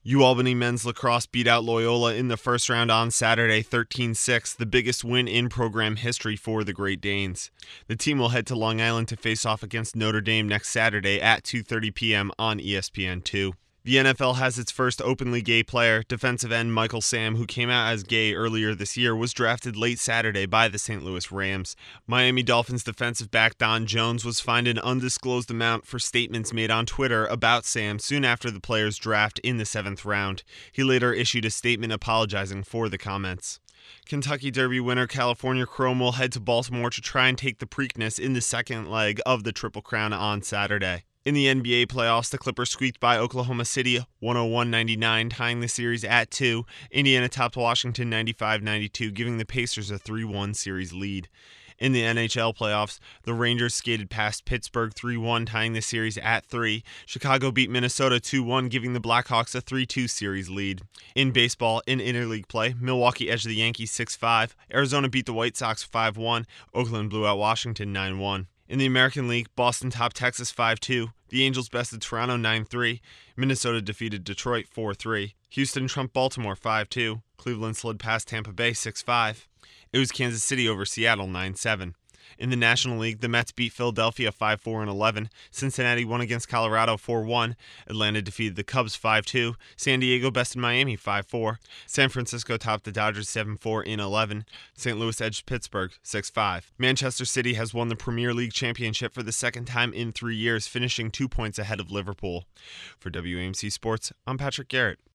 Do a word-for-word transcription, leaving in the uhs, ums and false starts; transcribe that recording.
UAlbany men's lacrosse beat out Loyola in the first round on Saturday thirteen six, the biggest win in program history for the Great Danes. The team will head to Long Island to face off against Notre Dame next Saturday at two thirty p.m. on E S P N two. The N F L has its first openly gay player. Defensive end Michael Sam, who came out as gay earlier this year, was drafted late Saturday by the Saint Louis Rams. Miami Dolphins defensive back Don Jones was fined an undisclosed amount for statements made on Twitter about Sam soon after the player's draft in the seventh round. He later issued a statement apologizing for the comments. Kentucky Derby winner California Chrome will head to Baltimore to try and take the Preakness in the second leg of the Triple Crown on Saturday. In the N B A playoffs, the Clippers squeaked by Oklahoma City one oh one ninety-nine, tying the series at two. Indiana topped Washington ninety-five ninety-two, giving the Pacers a three one series lead. In the N H L playoffs, the Rangers skated past Pittsburgh three one, tying the series at three. Chicago beat Minnesota two one, giving the Blackhawks a three two series lead. In baseball, in interleague play, Milwaukee edged the Yankees six five. Arizona beat the White Sox five one. Oakland blew out Washington nine one. In the American League, Boston topped Texas five two. The Angels bested Toronto nine three. Minnesota defeated Detroit four three. Houston trumped Baltimore five two. Cleveland slid past Tampa Bay six five. It was Kansas City over Seattle nine seven. In the National League, the Mets beat Philadelphia five four and eleven. Cincinnati won against Colorado four one. Atlanta defeated the Cubs five two. San Diego bested Miami five four. San Francisco topped the Dodgers seven four in eleven. Saint Louis edged Pittsburgh six five. Manchester City has won the Premier League championship for the second time in three years, finishing two points ahead of Liverpool. For W A M C Sports, I'm Patrick Garrett.